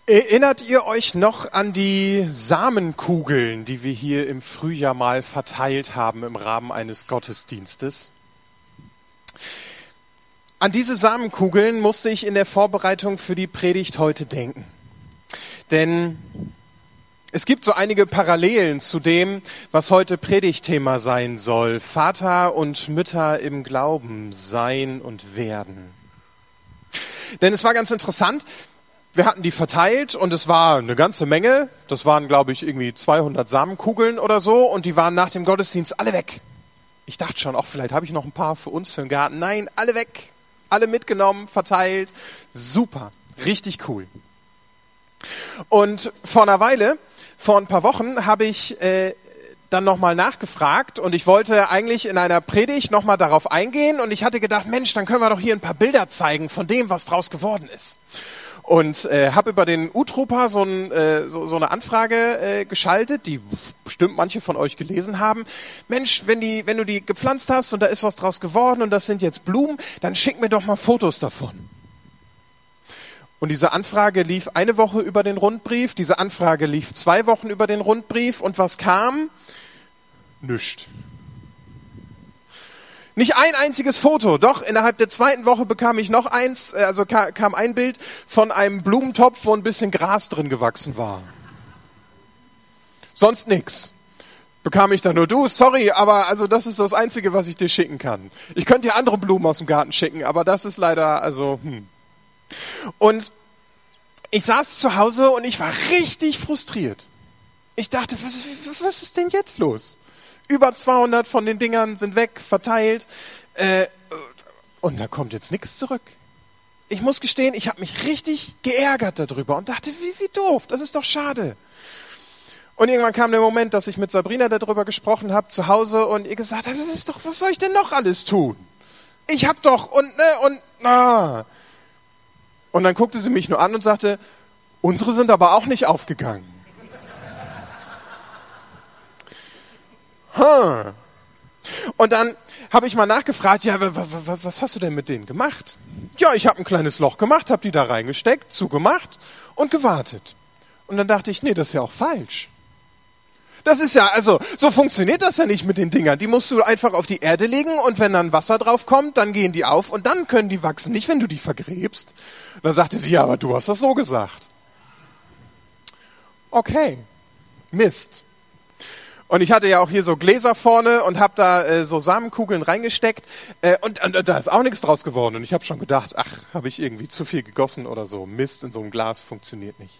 Erinnert ihr euch noch an die Samenkugeln, die wir hier im Frühjahr mal verteilt haben im Rahmen eines Gottesdienstes? An diese Samenkugeln musste ich in der Vorbereitung für die Predigt heute denken. Denn es gibt so einige Parallelen zu dem, was heute Predigtthema sein soll. Vater und Mütter im Glauben sein und werden. Denn es war ganz interessant. Wir hatten die verteilt und es war eine ganze Menge. Das waren, glaube ich, irgendwie 200 Samenkugeln oder so. Und die waren nach dem Gottesdienst alle weg. Ich dachte schon, vielleicht habe ich noch ein paar für uns, für den Garten. Nein, alle weg. Alle mitgenommen, verteilt. Super. Richtig cool. Und vor ein paar Wochen, habe ich dann nochmal nachgefragt. Und ich wollte eigentlich in einer Predigt nochmal darauf eingehen. Und ich hatte gedacht, Mensch, dann können wir doch hier ein paar Bilder zeigen von dem, was draus geworden ist. Und habe über den U-Trooper so eine Anfrage geschaltet, die bestimmt manche von euch gelesen haben. Mensch, wenn du die gepflanzt hast und da ist was draus geworden und das sind jetzt Blumen, dann schick mir doch mal Fotos davon. Und diese Anfrage lief eine Woche über den Rundbrief, diese Anfrage lief 2 Wochen über den Rundbrief und was kam? Nichts. Nicht ein einziges Foto, doch innerhalb der 2. Woche bekam ich noch eins, kam ein Bild von einem Blumentopf, wo ein bisschen Gras drin gewachsen war. Sonst nix. Bekam ich dann nur, sorry, aber das ist das Einzige, was ich dir schicken kann. Ich könnte dir andere Blumen aus dem Garten schicken, aber das ist leider, Und ich saß zu Hause und ich war richtig frustriert. Ich dachte, was ist denn jetzt los? Über 200 von den Dingern sind weg, verteilt. Und da kommt jetzt nichts zurück. Ich muss gestehen, ich habe mich richtig geärgert darüber und dachte, wie doof, das ist doch schade. Und irgendwann kam der Moment, dass ich mit Sabrina darüber gesprochen habe zu Hause und ihr gesagt habe, was soll ich denn noch alles tun? Ich hab doch Und dann guckte sie mich nur an und sagte, unsere sind aber auch nicht aufgegangen. Und dann habe ich mal nachgefragt, was hast du denn mit denen gemacht? Ja, ich habe ein kleines Loch gemacht, habe die da reingesteckt, zugemacht und gewartet. Und dann dachte ich, nee, das ist ja auch falsch. Das ist ja, so funktioniert das ja nicht mit den Dingern. Die musst du einfach auf die Erde legen und wenn dann Wasser drauf kommt, dann gehen die auf und dann können die wachsen, nicht wenn du die vergräbst. Und dann sagte sie, ja, aber du hast das so gesagt. Okay, Mist. Und ich hatte ja auch hier so Gläser vorne und habe da so Samenkugeln reingesteckt und da ist auch nichts draus geworden. Und ich habe schon gedacht, habe ich irgendwie zu viel gegossen oder so. Mist, in so einem Glas funktioniert nicht.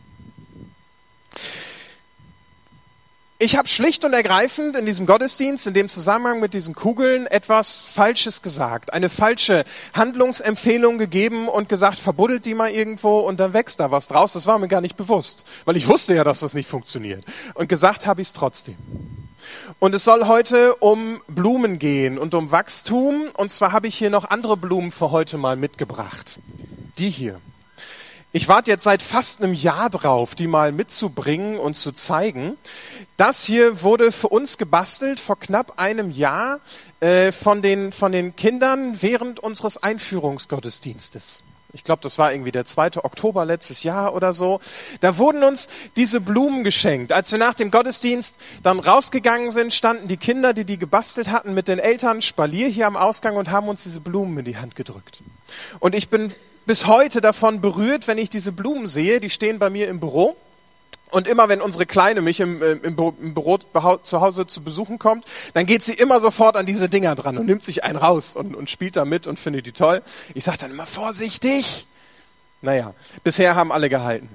Ich habe schlicht und ergreifend in diesem Gottesdienst, in dem Zusammenhang mit diesen Kugeln, etwas Falsches gesagt. Eine falsche Handlungsempfehlung gegeben und gesagt, verbuddelt die mal irgendwo und dann wächst da was draus. Das war mir gar nicht bewusst, weil ich wusste ja, dass das nicht funktioniert. Und gesagt habe ich es trotzdem. Und es soll heute um Blumen gehen und um Wachstum. Und zwar habe ich hier noch andere Blumen für heute mal mitgebracht. Die hier. Ich warte jetzt seit fast einem Jahr drauf, die mal mitzubringen und zu zeigen. Das hier wurde für uns gebastelt vor knapp einem Jahr von den Kindern während unseres Einführungsgottesdienstes. Ich glaube, das war irgendwie der 2. Oktober letztes Jahr oder so. Da wurden uns diese Blumen geschenkt. Als wir nach dem Gottesdienst dann rausgegangen sind, standen die Kinder, die gebastelt hatten, mit den Eltern Spalier hier am Ausgang und haben uns diese Blumen in die Hand gedrückt. Und ich bin bis heute davon berührt, wenn ich diese Blumen sehe. Die stehen bei mir im Büro. Und immer, wenn unsere Kleine mich im Büro zu Hause zu besuchen kommt, dann geht sie immer sofort an diese Dinger dran und nimmt sich einen raus und spielt da mit und findet die toll. Ich sage dann immer, vorsichtig. Naja, bisher haben alle gehalten.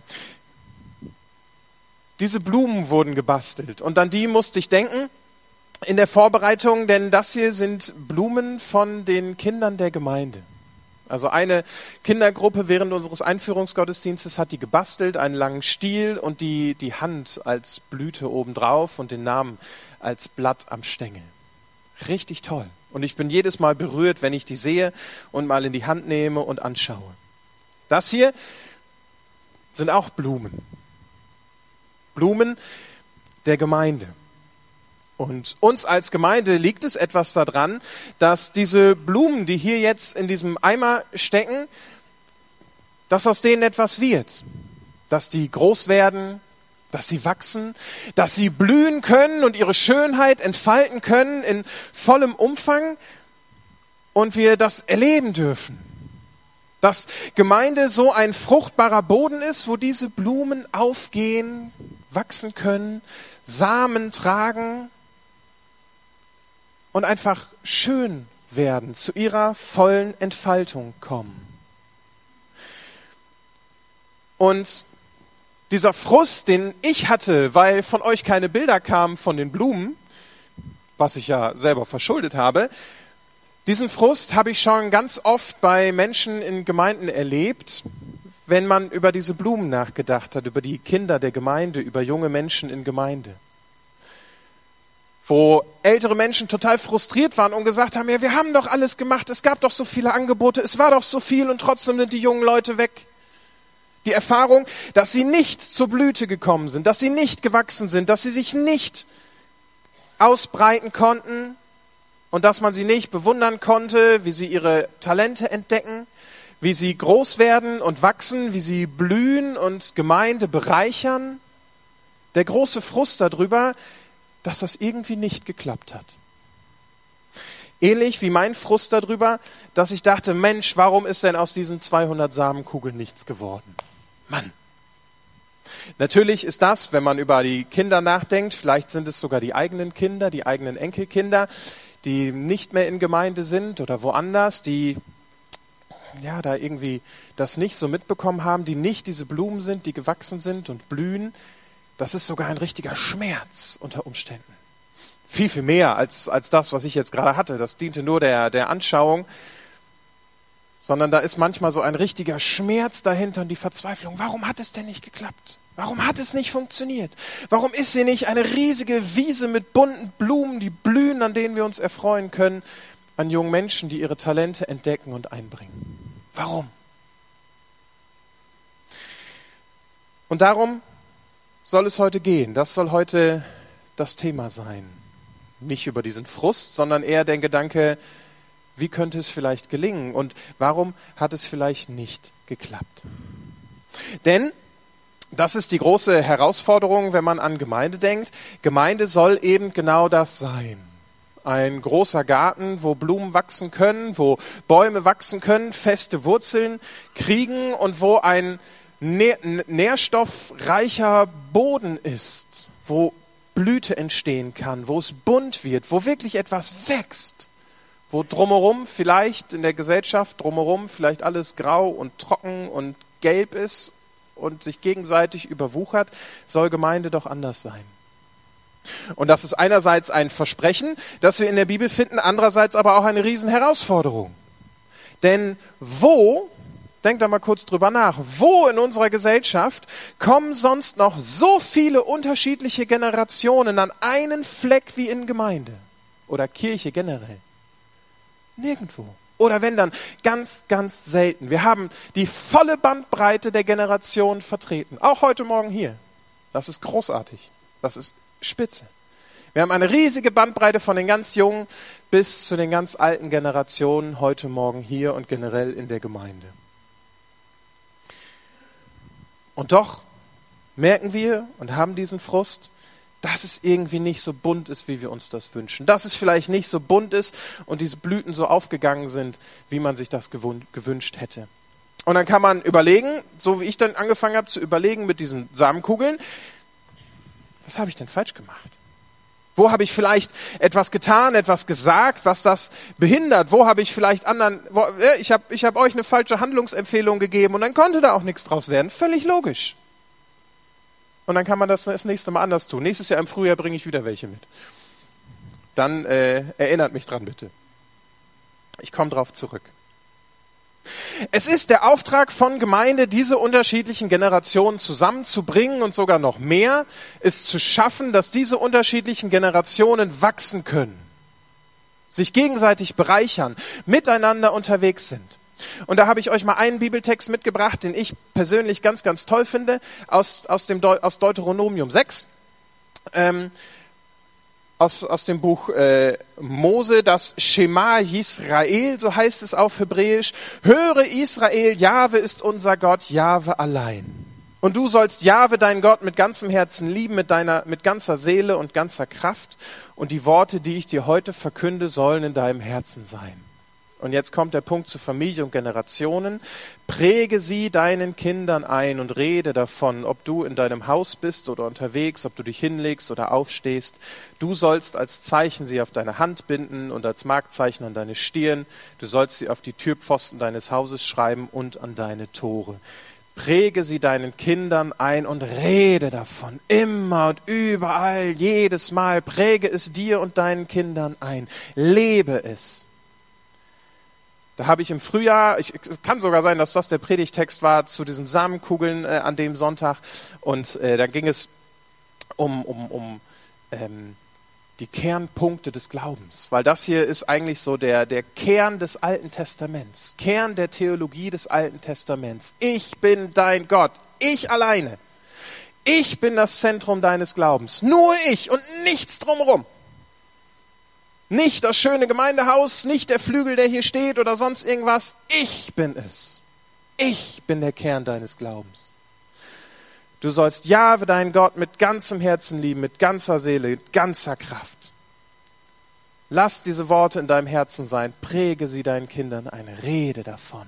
Diese Blumen wurden gebastelt und an die musste ich denken in der Vorbereitung, denn das hier sind Blumen von den Kindern der Gemeinde. Also eine Kindergruppe während unseres Einführungsgottesdienstes hat die gebastelt, einen langen Stiel und die Hand als Blüte obendrauf und den Namen als Blatt am Stängel. Richtig toll. Und ich bin jedes Mal berührt, wenn ich die sehe und mal in die Hand nehme und anschaue. Das hier sind auch Blumen. Blumen der Gemeinde. Und uns als Gemeinde liegt es etwas daran, dass diese Blumen, die hier jetzt in diesem Eimer stecken, dass aus denen etwas wird. dass die groß werden, dass sie wachsen, dass sie blühen können und ihre Schönheit entfalten können in vollem Umfang und wir das erleben dürfen. Dass Gemeinde so ein fruchtbarer Boden ist, wo diese Blumen aufgehen, wachsen können, Samen tragen und einfach schön werden, zu ihrer vollen Entfaltung kommen. Und dieser Frust, den ich hatte, weil von euch keine Bilder kamen von den Blumen, was ich ja selber verschuldet habe, diesen Frust habe ich schon ganz oft bei Menschen in Gemeinden erlebt, wenn man über diese Blumen nachgedacht hat, über die Kinder der Gemeinde, über junge Menschen in Gemeinde. Wo ältere Menschen total frustriert waren und gesagt haben, ja, wir haben doch alles gemacht, es gab doch so viele Angebote, es war doch so viel und trotzdem sind die jungen Leute weg. Die Erfahrung, dass sie nicht zur Blüte gekommen sind, dass sie nicht gewachsen sind, dass sie sich nicht ausbreiten konnten und dass man sie nicht bewundern konnte, wie sie ihre Talente entdecken, wie sie groß werden und wachsen, wie sie blühen und Gemeinde bereichern. Der große Frust darüber, dass das irgendwie nicht geklappt hat. Ähnlich wie mein Frust darüber, dass ich dachte, Mensch, warum ist denn aus diesen 200 Samenkugeln nichts geworden? Mann. Natürlich ist das, wenn man über die Kinder nachdenkt, vielleicht sind es sogar die eigenen Kinder, die eigenen Enkelkinder, die nicht mehr in Gemeinde sind oder woanders, die ja da irgendwie das nicht so mitbekommen haben, die nicht diese Blumen sind, die gewachsen sind und blühen. Das ist sogar ein richtiger Schmerz unter Umständen. Viel, viel mehr als das, was ich jetzt gerade hatte. Das diente nur der Anschauung. Sondern da ist manchmal so ein richtiger Schmerz dahinter und die Verzweiflung. Warum hat es denn nicht geklappt? Warum hat es nicht funktioniert? Warum ist hier nicht eine riesige Wiese mit bunten Blumen, die blühen, an denen wir uns erfreuen können, an jungen Menschen, die ihre Talente entdecken und einbringen? Warum? Und darum soll es heute gehen. Das soll heute das Thema sein. Nicht über diesen Frust, sondern eher der Gedanke, wie könnte es vielleicht gelingen und warum hat es vielleicht nicht geklappt? Denn das ist die große Herausforderung, wenn man an Gemeinde denkt. Gemeinde soll eben genau das sein. Ein großer Garten, wo Blumen wachsen können, wo Bäume wachsen können, feste Wurzeln kriegen und wo ein nährstoffreicher Boden ist, wo Blüte entstehen kann, wo es bunt wird, wo wirklich etwas wächst. Wo drumherum vielleicht in der Gesellschaft drumherum vielleicht alles grau und trocken und gelb ist und sich gegenseitig überwuchert, soll Gemeinde doch anders sein. Und das ist einerseits ein Versprechen, das wir in der Bibel finden, andererseits aber auch eine Riesenherausforderung. Denn denkt da mal kurz drüber nach, wo in unserer Gesellschaft kommen sonst noch so viele unterschiedliche Generationen an einen Fleck wie in Gemeinde oder Kirche generell? Nirgendwo. Oder wenn dann ganz, ganz selten. Wir haben die volle Bandbreite der Generationen vertreten. Auch heute Morgen hier. Das ist großartig. Das ist spitze. Wir haben eine riesige Bandbreite von den ganz Jungen bis zu den ganz alten Generationen heute Morgen hier und generell in der Gemeinde. Und doch merken wir und haben diesen Frust, dass es irgendwie nicht so bunt ist, wie wir uns das wünschen. Dass es vielleicht nicht so bunt ist und diese Blüten so aufgegangen sind, wie man sich das gewünscht hätte. Und dann kann man überlegen, so wie ich dann angefangen habe zu überlegen mit diesen Samenkugeln, was habe ich denn falsch gemacht? Wo habe ich vielleicht etwas getan, etwas gesagt, was das behindert? Wo habe ich vielleicht ich habe euch eine falsche Handlungsempfehlung gegeben und dann konnte da auch nichts draus werden. Völlig logisch. Und dann kann man das nächste Mal anders tun. Nächstes Jahr im Frühjahr bringe ich wieder welche mit. Dann erinnert mich dran, bitte. Ich komme drauf zurück. Es ist der Auftrag von Gemeinde, diese unterschiedlichen Generationen zusammenzubringen und sogar noch mehr, es zu schaffen, dass diese unterschiedlichen Generationen wachsen können, sich gegenseitig bereichern, miteinander unterwegs sind. Und da habe ich euch mal einen Bibeltext mitgebracht, den ich persönlich ganz, ganz toll finde, aus Deuteronomium 6, aus dem Buch Mose, das Schema Yisrael, so heißt es auf Hebräisch. Höre Israel, Jahwe ist unser Gott, Jahwe allein. Und du sollst Jahwe, deinen Gott, mit ganzem Herzen lieben, mit ganzer Seele und ganzer Kraft. Und die Worte, die ich dir heute verkünde, sollen in deinem Herzen sein. Und jetzt kommt der Punkt zu Familie und Generationen. Präge sie deinen Kindern ein und rede davon, ob du in deinem Haus bist oder unterwegs, ob du dich hinlegst oder aufstehst. Du sollst als Zeichen sie auf deine Hand binden und als Markzeichen an deine Stirn. Du sollst sie auf die Türpfosten deines Hauses schreiben und an deine Tore. Präge sie deinen Kindern ein und rede davon. Immer und überall, jedes Mal. Präge es dir und deinen Kindern ein. Lebe es. Da habe ich im Frühjahr, kann sogar sein, dass das der Predigtext war zu diesen Samenkugeln an dem Sonntag. Und da ging es um die Kernpunkte des Glaubens. Weil das hier ist eigentlich so der Kern des Alten Testaments. Kern der Theologie des Alten Testaments. Ich bin dein Gott. Ich alleine. Ich bin das Zentrum deines Glaubens. Nur ich und nichts drumherum. Nicht das schöne Gemeindehaus, nicht der Flügel, der hier steht oder sonst irgendwas. Ich bin es. Ich bin der Kern deines Glaubens. Du sollst Jahwe, deinen Gott, mit ganzem Herzen lieben, mit ganzer Seele, mit ganzer Kraft. Lass diese Worte in deinem Herzen sein. Präge sie deinen Kindern ein. Rede davon.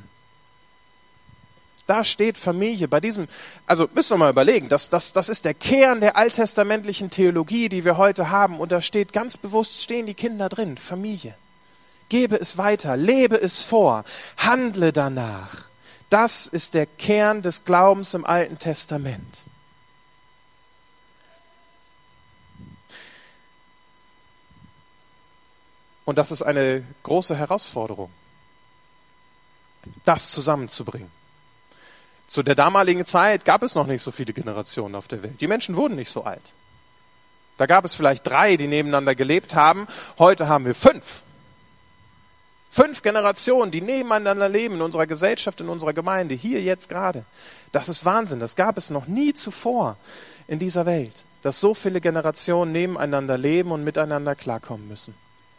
Da steht Familie bei diesem, also müsst ihr mal überlegen, das ist der Kern der alttestamentlichen Theologie, die wir heute haben. Und da steht ganz bewusst, stehen die Kinder drin, Familie. Gebe es weiter, lebe es vor, handle danach. Das ist der Kern des Glaubens im Alten Testament. Und das ist eine große Herausforderung, das zusammenzubringen. Zu der damaligen Zeit gab es noch nicht so viele Generationen auf der Welt. Die Menschen wurden nicht so alt. Da gab es vielleicht 3, die nebeneinander gelebt haben. Heute haben wir 5. 5 Generationen, die nebeneinander leben in unserer Gesellschaft, in unserer Gemeinde, hier jetzt gerade. Das ist Wahnsinn. Das gab es noch nie zuvor in dieser Welt, dass so viele Generationen nebeneinander leben und miteinander klarkommen müssen.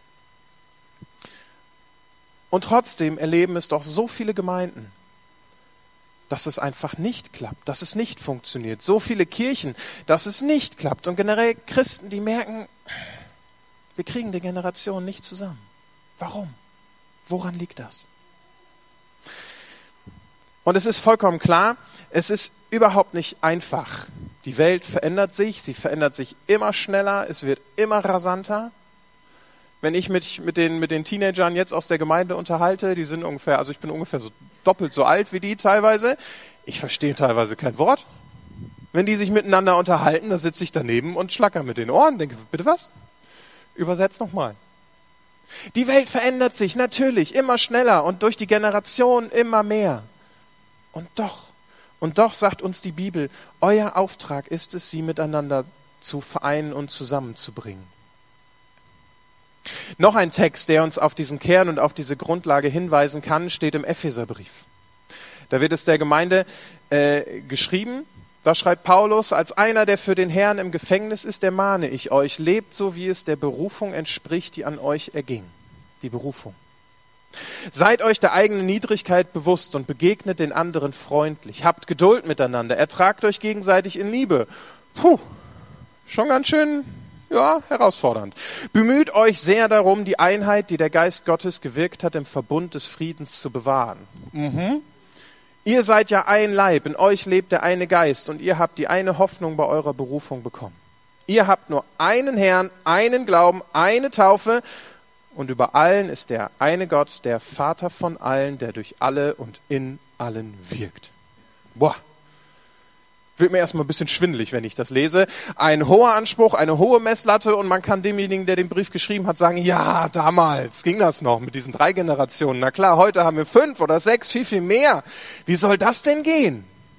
Und trotzdem erleben es doch so viele Gemeinden, dass es einfach nicht klappt, dass es nicht funktioniert. So viele Kirchen, dass es nicht klappt. Und generell Christen, die merken, wir kriegen die Generation nicht zusammen. Warum? Woran liegt das? Und es ist vollkommen klar, es ist überhaupt nicht einfach. Die Welt verändert sich, sie verändert sich immer schneller, es wird immer rasanter. Wenn ich mich mit den Teenagern jetzt aus der Gemeinde unterhalte, die sind ungefähr, also ich bin ungefähr so doppelt so alt wie die teilweise. Ich verstehe teilweise kein Wort. Wenn die sich miteinander unterhalten, da sitze ich daneben und schlacker mit den Ohren, denke, bitte was? Übersetzt nochmal. Die Welt verändert sich natürlich immer schneller und durch die Generation immer mehr. Und doch sagt uns die Bibel, euer Auftrag ist es, sie miteinander zu vereinen und zusammenzubringen. Noch ein Text, der uns auf diesen Kern und auf diese Grundlage hinweisen kann, steht im Epheserbrief. Da wird es der Gemeinde geschrieben. Da schreibt Paulus, als einer, der für den Herrn im Gefängnis ist, ermahne ich euch, lebt so, wie es der Berufung entspricht, die an euch erging. Die Berufung. Seid euch der eigenen Niedrigkeit bewusst und begegnet den anderen freundlich. Habt Geduld miteinander, ertragt euch gegenseitig in Liebe. Schon ganz schön, herausfordernd. Bemüht euch sehr darum, die Einheit, die der Geist Gottes gewirkt hat, im Verbund des Friedens zu bewahren. Ihr seid ja ein Leib, in euch lebt der eine Geist und ihr habt die eine Hoffnung bei eurer Berufung bekommen. Ihr habt nur einen Herrn, einen Glauben, eine Taufe und über allen ist der eine Gott, der Vater von allen, der durch alle und in allen wirkt. Wird mir erstmal ein bisschen schwindelig, wenn ich das lese. Ein hoher Anspruch, eine hohe Messlatte und man kann demjenigen, der den Brief geschrieben hat, sagen, ja, damals ging das noch mit diesen 3 Generationen. Na klar, heute haben wir 5 oder 6, viel, viel mehr. Wie soll das denn gehen?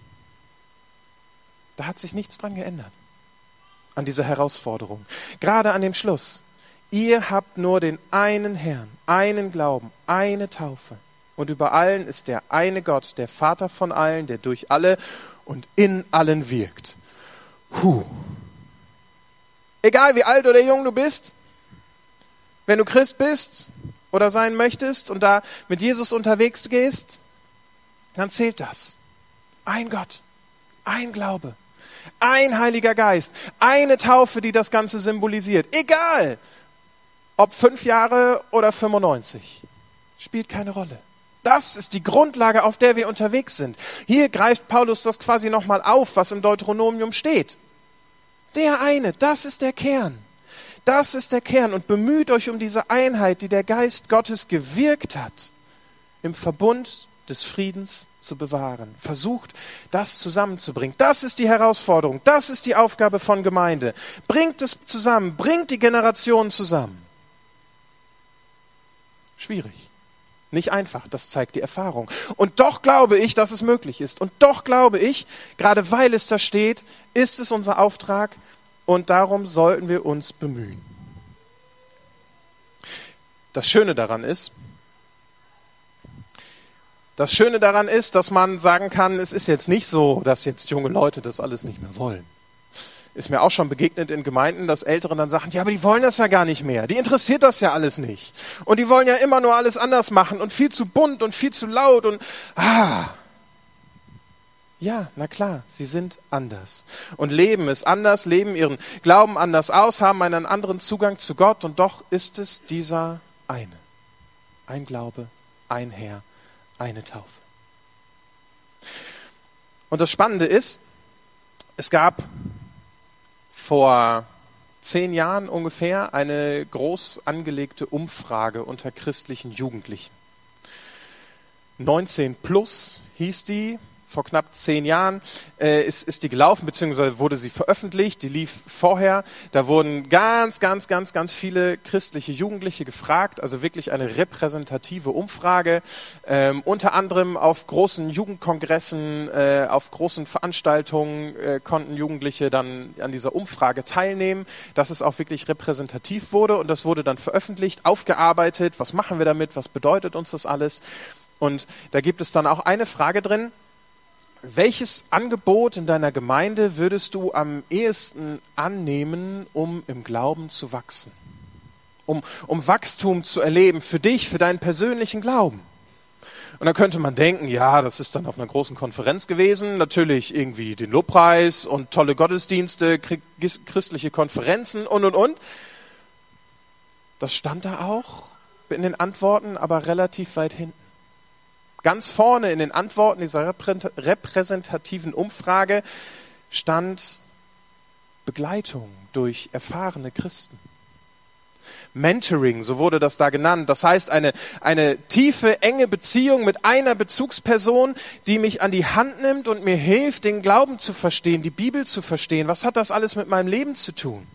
Da hat sich nichts dran geändert. An dieser Herausforderung. Gerade an dem Schluss. Ihr habt nur den einen Herrn, einen Glauben, eine Taufe. Und über allen ist der eine Gott, der Vater von allen, der durch alle und in allen wirkt. Egal wie alt oder jung du bist, wenn du Christ bist oder sein möchtest und da mit Jesus unterwegs gehst, dann zählt das. Ein Gott, ein Glaube, ein Heiliger Geist, eine Taufe, die das Ganze symbolisiert. Egal, ob 5 Jahre oder 95, spielt keine Rolle. Das ist die Grundlage, auf der wir unterwegs sind. Hier greift Paulus das quasi nochmal auf, was im Deuteronomium steht. Der eine, das ist der Kern. Das ist der Kern und bemüht euch um diese Einheit, die der Geist Gottes gewirkt hat, im Verbund des Friedens zu bewahren. Versucht, das zusammenzubringen. Das ist die Herausforderung. Das ist die Aufgabe von Gemeinde. Bringt es zusammen. Bringt die Generationen zusammen. Schwierig. Nicht einfach. Das zeigt die Erfahrung. Und doch glaube ich, dass es möglich ist. Und doch glaube ich, gerade weil es da steht, ist es unser Auftrag und darum sollten wir uns bemühen. Das Schöne daran ist, dass man sagen kann, es ist jetzt nicht so, dass jetzt junge Leute das alles nicht mehr wollen. Ist mir auch schon begegnet in Gemeinden, dass Ältere dann sagen, ja, aber die wollen das ja gar nicht mehr. Die interessiert das ja alles nicht. Und die wollen ja immer nur alles anders machen und viel zu bunt und viel zu laut und Ja, na klar, sie sind anders. Und leben es anders, leben ihren Glauben anders aus, haben einen anderen Zugang zu Gott und doch ist es dieser eine. Ein Glaube, ein Herr, eine Taufe. Und das Spannende ist, es gab vor 10 Jahren ungefähr eine groß angelegte Umfrage unter christlichen Jugendlichen. 19 plus hieß die. Vor knapp 10 Jahren ist die gelaufen, beziehungsweise wurde sie veröffentlicht. Die lief vorher. Da wurden ganz viele christliche Jugendliche gefragt. Also wirklich eine repräsentative Umfrage. Unter anderem auf großen Jugendkongressen, auf großen Veranstaltungen konnten Jugendliche dann an dieser Umfrage teilnehmen, dass es auch wirklich repräsentativ wurde. Und das wurde dann veröffentlicht, aufgearbeitet. Was machen wir damit? Was bedeutet uns das alles? Und da gibt es dann auch eine Frage drin. Welches Angebot in deiner Gemeinde würdest du am ehesten annehmen, um im Glauben zu wachsen? Um Wachstum zu erleben für dich, für deinen persönlichen Glauben? Und dann könnte man denken, ja, das ist dann auf einer großen Konferenz gewesen. Natürlich irgendwie den Lobpreis und tolle Gottesdienste, christliche Konferenzen und. Das stand da auch in den Antworten, aber relativ weit hinten. Ganz vorne in den Antworten dieser repräsentativen Umfrage stand Begleitung durch erfahrene Christen. Mentoring, so wurde das da genannt. Das heißt, eine tiefe, enge Beziehung mit einer Bezugsperson, die mich an die Hand nimmt und mir hilft, den Glauben zu verstehen, die Bibel zu verstehen. Was hat das alles mit meinem Leben zu tun?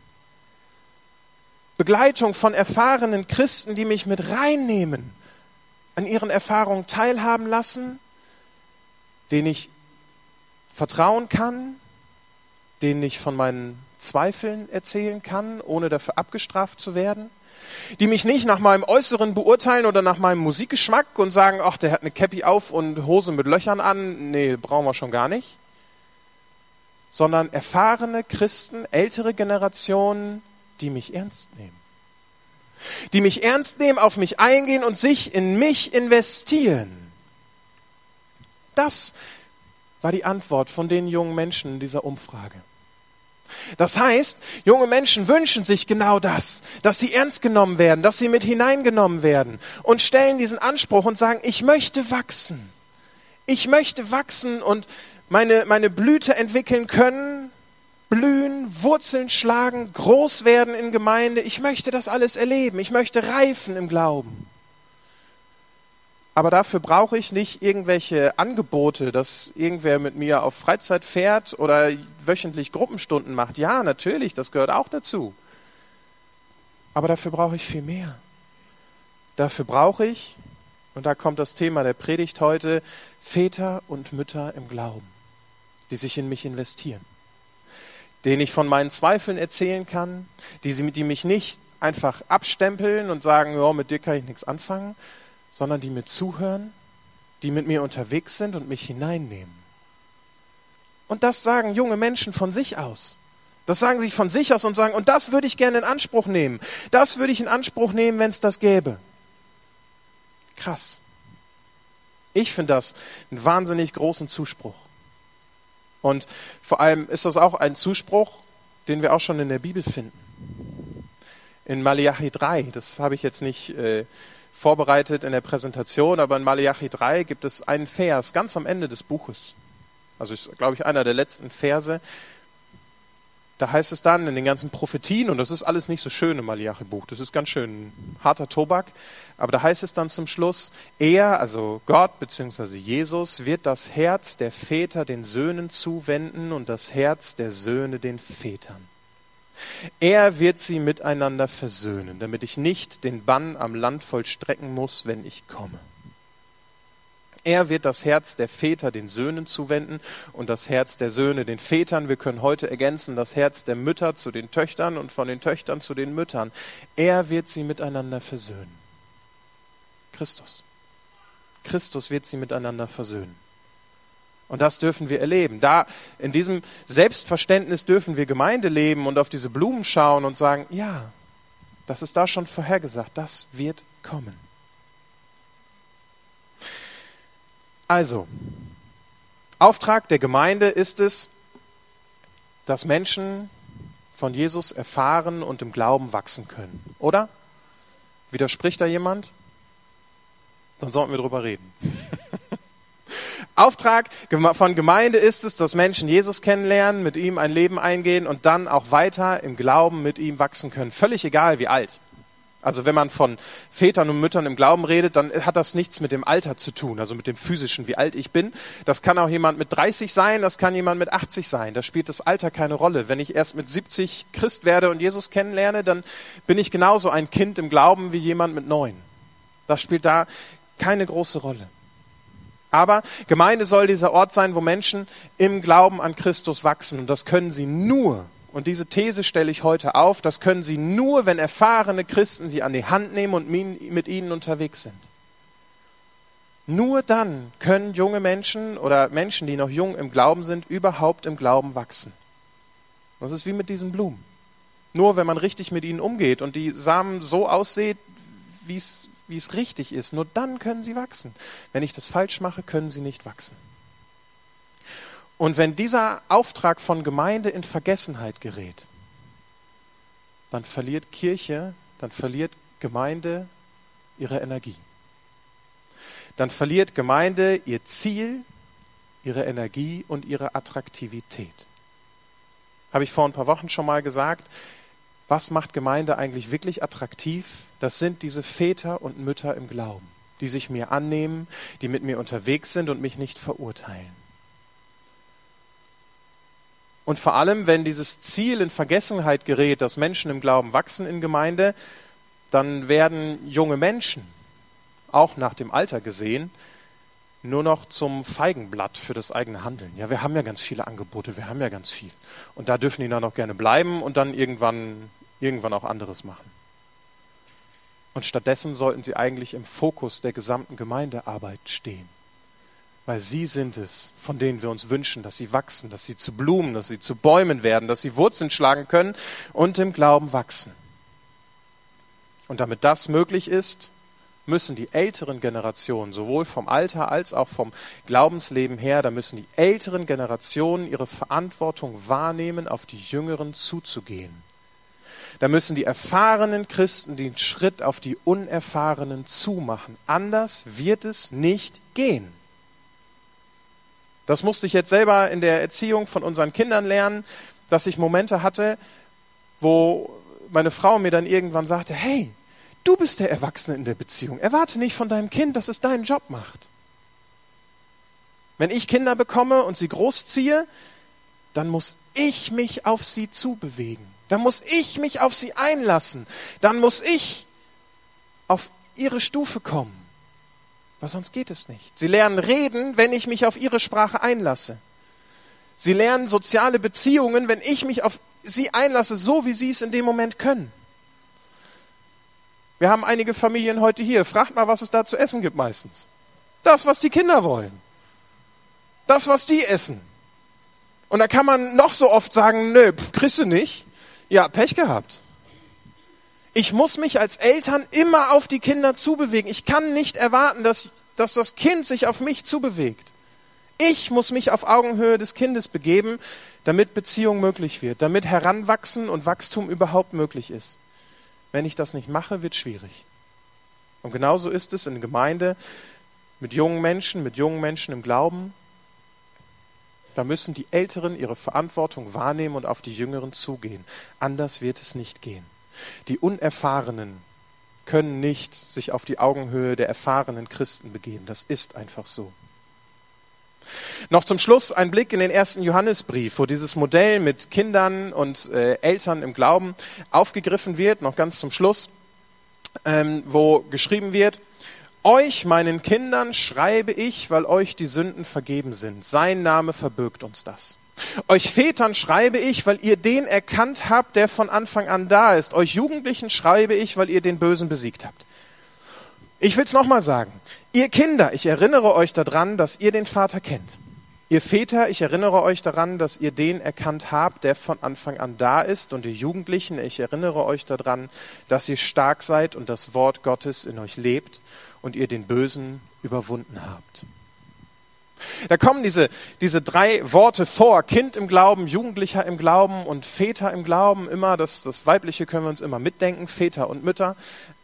Begleitung von erfahrenen Christen, die mich mit reinnehmen, an ihren Erfahrungen teilhaben lassen, denen ich vertrauen kann, denen ich von meinen Zweifeln erzählen kann, ohne dafür abgestraft zu werden, die mich nicht nach meinem Äußeren beurteilen oder nach meinem Musikgeschmack und sagen, ach, der hat eine Käppi auf und Hose mit Löchern an, nee, brauchen wir schon gar nicht, sondern erfahrene Christen, ältere Generationen, die mich ernst nehmen. Die mich ernst nehmen, auf mich eingehen und sich in mich investieren. Das war die Antwort von den jungen Menschen in dieser Umfrage. Das heißt, junge Menschen wünschen sich genau das, dass sie ernst genommen werden, dass sie mit hineingenommen werden und stellen diesen Anspruch und sagen, ich möchte wachsen. Ich möchte wachsen und meine Blüte entwickeln können, blühen, Wurzeln schlagen, groß werden in Gemeinde. Ich möchte das alles erleben. Ich möchte reifen im Glauben. Aber dafür brauche ich nicht irgendwelche Angebote, dass irgendwer mit mir auf Freizeit fährt oder wöchentlich Gruppenstunden macht. Ja, natürlich, das gehört auch dazu. Aber dafür brauche ich viel mehr. Dafür brauche ich, und da kommt das Thema der Predigt heute, Väter und Mütter im Glauben, die sich in mich investieren. Denen ich von meinen Zweifeln erzählen kann, die mich nicht einfach abstempeln und sagen, ja, mit dir kann ich nichts anfangen, sondern die mir zuhören, die mit mir unterwegs sind und mich hineinnehmen. Und das sagen junge Menschen von sich aus. Das sagen sie von sich aus und sagen, und das würde ich gerne in Anspruch nehmen. Das würde ich in Anspruch nehmen, wenn es das gäbe. Krass. Ich finde das einen wahnsinnig großen Zuspruch. Und vor allem ist das auch ein Zuspruch, den wir auch schon in der Bibel finden. In Malachi 3, das habe ich jetzt nicht vorbereitet in der Präsentation, aber in Malachi 3 gibt es einen Vers ganz am Ende des Buches. Also ist, glaube ich, einer der letzten Verse. Da heißt es dann in den ganzen Prophetien, und das ist alles nicht so schön im Malachi-Buch, das ist ganz schön harter Tobak, aber da heißt es dann zum Schluss, er, also Gott bzw. Jesus, wird das Herz der Väter den Söhnen zuwenden und das Herz der Söhne den Vätern. Er wird sie miteinander versöhnen, damit ich nicht den Bann am Land vollstrecken muss, wenn ich komme. Er wird das Herz der Väter den Söhnen zuwenden und das Herz der Söhne den Vätern. Wir können heute ergänzen, das Herz der Mütter zu den Töchtern und von den Töchtern zu den Müttern. Er wird sie miteinander versöhnen. Christus. Christus wird sie miteinander versöhnen. Und das dürfen wir erleben. Da, in diesem Selbstverständnis dürfen wir Gemeinde leben und auf diese Blumen schauen und sagen, ja, das ist da schon vorhergesagt, das wird kommen. Also, Auftrag der Gemeinde ist es, dass Menschen von Jesus erfahren und im Glauben wachsen können. Oder? Widerspricht da jemand? Dann sollten wir drüber reden. Auftrag von Gemeinde ist es, dass Menschen Jesus kennenlernen, mit ihm ein Leben eingehen und dann auch weiter im Glauben mit ihm wachsen können. Völlig egal, wie alt. Also wenn man von Vätern und Müttern im Glauben redet, dann hat das nichts mit dem Alter zu tun, also mit dem physischen, wie alt ich bin. Das kann auch jemand mit 30 sein, das kann jemand mit 80 sein. Da spielt das Alter keine Rolle. Wenn ich erst mit 70 Christ werde und Jesus kennenlerne, dann bin ich genauso ein Kind im Glauben wie jemand mit 9. Das spielt da keine große Rolle. Aber Gemeinde soll dieser Ort sein, wo Menschen im Glauben an Christus wachsen. Und das können sie nur, und diese These stelle ich heute auf, das können sie nur, wenn erfahrene Christen sie an die Hand nehmen und mit ihnen unterwegs sind. Nur dann können junge Menschen oder Menschen, die noch jung im Glauben sind, überhaupt im Glauben wachsen. Das ist wie mit diesen Blumen. Nur wenn man richtig mit ihnen umgeht und die Samen so aussieht, wie es richtig ist, nur dann können sie wachsen. Wenn ich das falsch mache, können sie nicht wachsen. Und wenn dieser Auftrag von Gemeinde in Vergessenheit gerät, dann verliert Kirche, dann verliert Gemeinde ihre Energie. Dann verliert Gemeinde ihr Ziel, ihre Energie und ihre Attraktivität. Habe ich vor ein paar Wochen schon mal gesagt, was macht Gemeinde eigentlich wirklich attraktiv? Das sind diese Väter und Mütter im Glauben, die sich mir annehmen, die mit mir unterwegs sind und mich nicht verurteilen. Und vor allem, wenn dieses Ziel in Vergessenheit gerät, dass Menschen im Glauben wachsen in Gemeinde, dann werden junge Menschen, auch nach dem Alter gesehen, nur noch zum Feigenblatt für das eigene Handeln. Ja, wir haben ja ganz viele Angebote, wir haben ja ganz viel. Und da dürfen die dann auch gerne bleiben und dann irgendwann auch anderes machen. Und stattdessen sollten sie eigentlich im Fokus der gesamten Gemeindearbeit stehen. Weil sie sind es, von denen wir uns wünschen, dass sie wachsen, dass sie zu Blumen, dass sie zu Bäumen werden, dass sie Wurzeln schlagen können und im Glauben wachsen. Und damit das möglich ist, müssen die älteren Generationen, sowohl vom Alter als auch vom Glaubensleben her, da müssen die älteren Generationen ihre Verantwortung wahrnehmen, auf die Jüngeren zuzugehen. Da müssen die erfahrenen Christen den Schritt auf die Unerfahrenen zumachen. Anders wird es nicht gehen. Das musste ich jetzt selber in der Erziehung von unseren Kindern lernen, dass ich Momente hatte, wo meine Frau mir dann irgendwann sagte, hey, du bist der Erwachsene in der Beziehung. Erwarte nicht von deinem Kind, dass es deinen Job macht. Wenn ich Kinder bekomme und sie großziehe, dann muss ich mich auf sie zubewegen. Dann muss ich mich auf sie einlassen. Dann muss ich auf ihre Stufe kommen. Weil sonst geht es nicht. Sie lernen reden, wenn ich mich auf ihre Sprache einlasse. Sie lernen soziale Beziehungen, wenn ich mich auf sie einlasse, so wie sie es in dem Moment können. Wir haben einige Familien heute hier. Fragt mal, was es da zu essen gibt meistens. Das, was die Kinder wollen. Das, was die essen. Und da kann man noch so oft sagen, nö, kriegst du nicht. Ja, Pech gehabt. Ich muss mich als Eltern immer auf die Kinder zubewegen. Ich kann nicht erwarten, dass das Kind sich auf mich zubewegt. Ich muss mich auf Augenhöhe des Kindes begeben, damit Beziehung möglich wird, damit Heranwachsen und Wachstum überhaupt möglich ist. Wenn ich das nicht mache, wird es schwierig. Und genauso ist es in der Gemeinde mit jungen Menschen im Glauben. Da müssen die Älteren ihre Verantwortung wahrnehmen und auf die Jüngeren zugehen. Anders wird es nicht gehen. Die Unerfahrenen können nicht sich auf die Augenhöhe der erfahrenen Christen begeben. Das ist einfach so. Noch zum Schluss ein Blick in den 1. Johannesbrief, wo dieses Modell mit Kindern und Eltern im Glauben aufgegriffen wird. Noch ganz zum Schluss, wo geschrieben wird: Euch, meinen Kindern, schreibe ich, weil euch die Sünden vergeben sind. Sein Name verbirgt uns das. Euch Vätern schreibe ich, weil ihr den erkannt habt, der von Anfang an da ist. Euch Jugendlichen schreibe ich, weil ihr den Bösen besiegt habt. Ich will's nochmal sagen. Ihr Kinder, ich erinnere euch daran, dass ihr den Vater kennt. Ihr Väter, ich erinnere euch daran, dass ihr den erkannt habt, der von Anfang an da ist. Und ihr Jugendlichen, ich erinnere euch daran, dass ihr stark seid und das Wort Gottes in euch lebt und ihr den Bösen überwunden habt. Da kommen diese 3 Worte vor: Kind im Glauben, Jugendlicher im Glauben und Väter im Glauben. Immer das Weibliche können wir uns immer mitdenken, Väter und Mütter.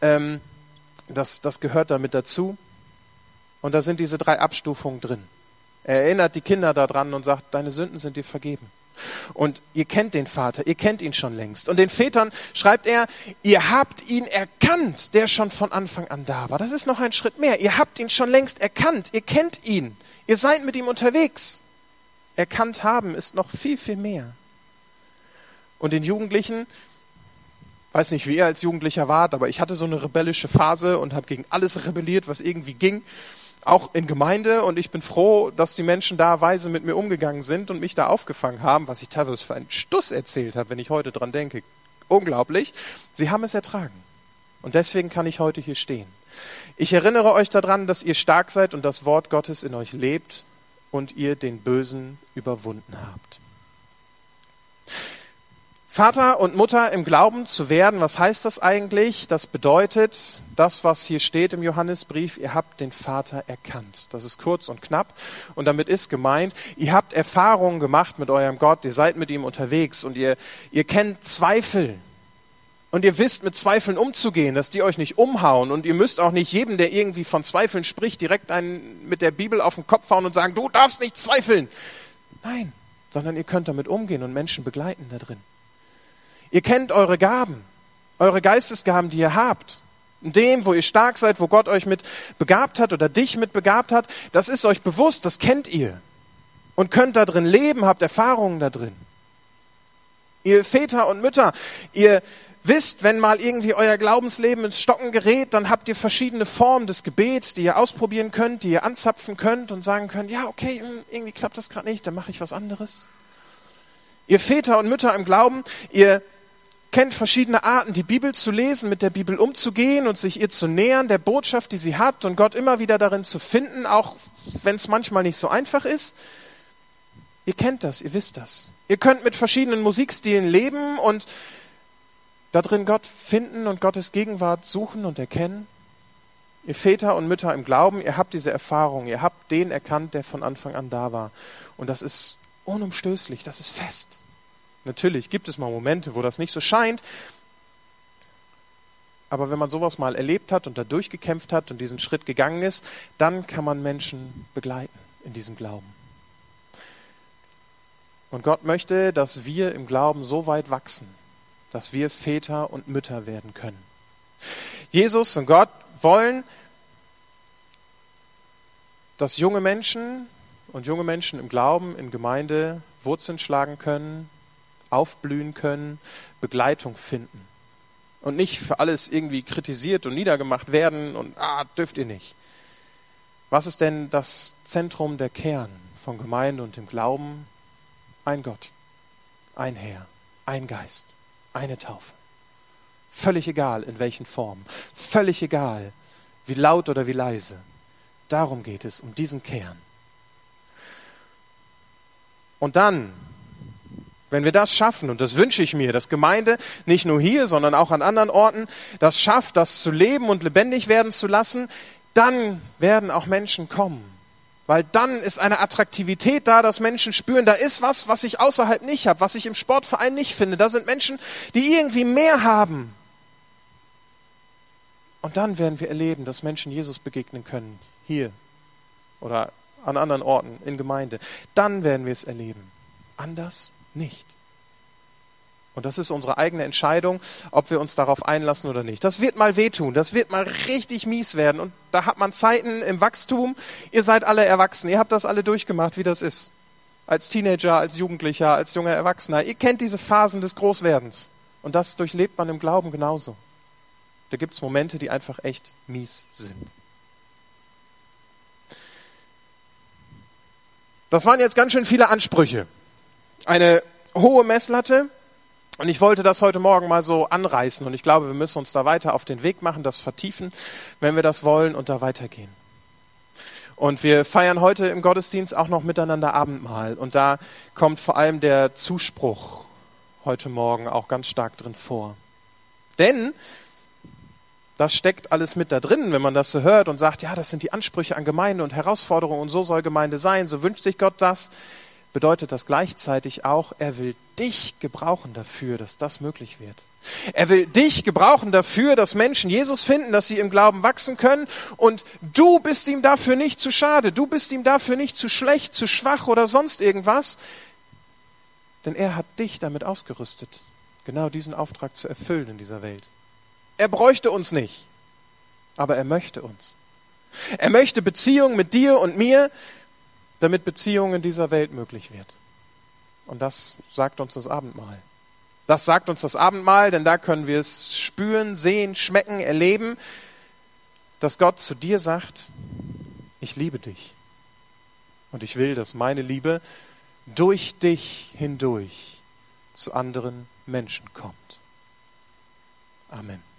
Das gehört damit dazu. Und da sind diese 3 Abstufungen drin. Er erinnert die Kinder daran und sagt, deine Sünden sind dir vergeben. Und ihr kennt den Vater, ihr kennt ihn schon längst. Und den Vätern schreibt er, ihr habt ihn erkannt, der schon von Anfang an da war. Das ist noch ein Schritt mehr. Ihr habt ihn schon längst erkannt, ihr kennt ihn. Ihr seid mit ihm unterwegs. Erkannt haben ist noch viel, viel mehr. Und den Jugendlichen, weiß nicht, wie ihr als Jugendlicher wart, aber ich hatte so eine rebellische Phase und habe gegen alles rebelliert, was irgendwie ging. Auch in Gemeinde, und ich bin froh, dass die Menschen da weise mit mir umgegangen sind und mich da aufgefangen haben, was ich teilweise für einen Stuss erzählt habe, wenn ich heute dran denke. Unglaublich. Sie haben es ertragen. Und deswegen kann ich heute hier stehen. Ich erinnere euch daran, dass ihr stark seid und das Wort Gottes in euch lebt und ihr den Bösen überwunden habt. Vater und Mutter im Glauben zu werden, was heißt das eigentlich? Das bedeutet, das, was hier steht im Johannesbrief, ihr habt den Vater erkannt. Das ist kurz und knapp. Und damit ist gemeint, ihr habt Erfahrungen gemacht mit eurem Gott, ihr seid mit ihm unterwegs und ihr kennt Zweifel. Und ihr wisst, mit Zweifeln umzugehen, dass die euch nicht umhauen. Und ihr müsst auch nicht jedem, der irgendwie von Zweifeln spricht, direkt einen mit der Bibel auf den Kopf hauen und sagen, du darfst nicht zweifeln. Nein, sondern ihr könnt damit umgehen und Menschen begleiten da drin. Ihr kennt eure Gaben, eure Geistesgaben, die ihr habt. In dem, wo ihr stark seid, wo Gott euch mit begabt hat oder dich mit begabt hat, das ist euch bewusst, das kennt ihr. Und könnt da drin leben, habt Erfahrungen da drin. Ihr Väter und Mütter, ihr wisst, wenn mal irgendwie euer Glaubensleben ins Stocken gerät, dann habt ihr verschiedene Formen des Gebets, die ihr ausprobieren könnt, die ihr anzapfen könnt und sagen könnt, ja, okay, irgendwie klappt das gerade nicht, dann mache ich was anderes. Ihr Väter und Mütter im Glauben, ihr kennt verschiedene Arten, die Bibel zu lesen, mit der Bibel umzugehen und sich ihr zu nähern, der Botschaft, die sie hat und Gott immer wieder darin zu finden, auch wenn es manchmal nicht so einfach ist. Ihr kennt das, ihr wisst das. Ihr könnt mit verschiedenen Musikstilen leben und da drin Gott finden und Gottes Gegenwart suchen und erkennen. Ihr Väter und Mütter im Glauben, ihr habt diese Erfahrung, ihr habt den erkannt, der von Anfang an da war. Und das ist unumstößlich, das ist fest. Natürlich gibt es mal Momente, wo das nicht so scheint, aber wenn man sowas mal erlebt hat und da durchgekämpft hat und diesen Schritt gegangen ist, dann kann man Menschen begleiten in diesem Glauben. Und Gott möchte, dass wir im Glauben so weit wachsen, dass wir Väter und Mütter werden können. Jesus und Gott wollen, dass junge Menschen und junge Menschen im Glauben, in Gemeinde Wurzeln schlagen können, aufblühen können, Begleitung finden und nicht für alles irgendwie kritisiert und niedergemacht werden und dürft ihr nicht. Was ist denn das Zentrum, der Kern von Gemeinde und dem Glauben? Ein Gott, ein Herr, ein Geist, eine Taufe. Völlig egal in welchen Formen, völlig egal wie laut oder wie leise. Darum geht es, um diesen Kern. Und dann, wenn wir das schaffen, und das wünsche ich mir, dass Gemeinde nicht nur hier, sondern auch an anderen Orten das schafft, das zu leben und lebendig werden zu lassen, dann werden auch Menschen kommen, Weil dann ist eine Attraktivität da, dass Menschen spüren, da ist was ich außerhalb nicht habe, was ich im Sportverein nicht finde. Da sind Menschen, die irgendwie mehr haben. Und dann werden wir erleben, dass Menschen Jesus begegnen können. Hier oder an anderen Orten, in Gemeinde. Dann werden wir es erleben. Anders nicht. Und das ist unsere eigene Entscheidung, ob wir uns darauf einlassen oder nicht. Das wird mal wehtun, das wird mal richtig mies werden. Und da hat man Zeiten im Wachstum. Ihr seid alle erwachsen, ihr habt das alle durchgemacht, wie das ist. Als Teenager, als Jugendlicher, als junger Erwachsener. Ihr kennt diese Phasen des Großwerdens. Und das durchlebt man im Glauben genauso. Da gibt es Momente, die einfach echt mies sind. Das waren jetzt ganz schön viele Ansprüche. Eine hohe Messlatte. Und ich wollte das heute Morgen mal so anreißen. Und ich glaube, wir müssen uns da weiter auf den Weg machen, das vertiefen, wenn wir das wollen und da weitergehen. Und wir feiern heute im Gottesdienst auch noch miteinander Abendmahl. Und da kommt vor allem der Zuspruch heute Morgen auch ganz stark drin vor. Denn das steckt alles mit da drin, wenn man das so hört und sagt, ja, das sind die Ansprüche an Gemeinde und Herausforderungen und so soll Gemeinde sein, so wünscht sich Gott das. Bedeutet das gleichzeitig auch, er will dich gebrauchen dafür, dass das möglich wird. Er will dich gebrauchen dafür, dass Menschen Jesus finden, dass sie im Glauben wachsen können und du bist ihm dafür nicht zu schade, du bist ihm dafür nicht zu schlecht, zu schwach oder sonst irgendwas, denn er hat dich damit ausgerüstet, genau diesen Auftrag zu erfüllen in dieser Welt. Er bräuchte uns nicht, aber er möchte uns. Er möchte Beziehungen mit dir und mir, damit Beziehung in dieser Welt möglich wird. Und das sagt uns das Abendmahl. Das sagt uns das Abendmahl, denn da können wir es spüren, sehen, schmecken, erleben, dass Gott zu dir sagt, ich liebe dich. Und ich will, dass meine Liebe durch dich hindurch zu anderen Menschen kommt. Amen.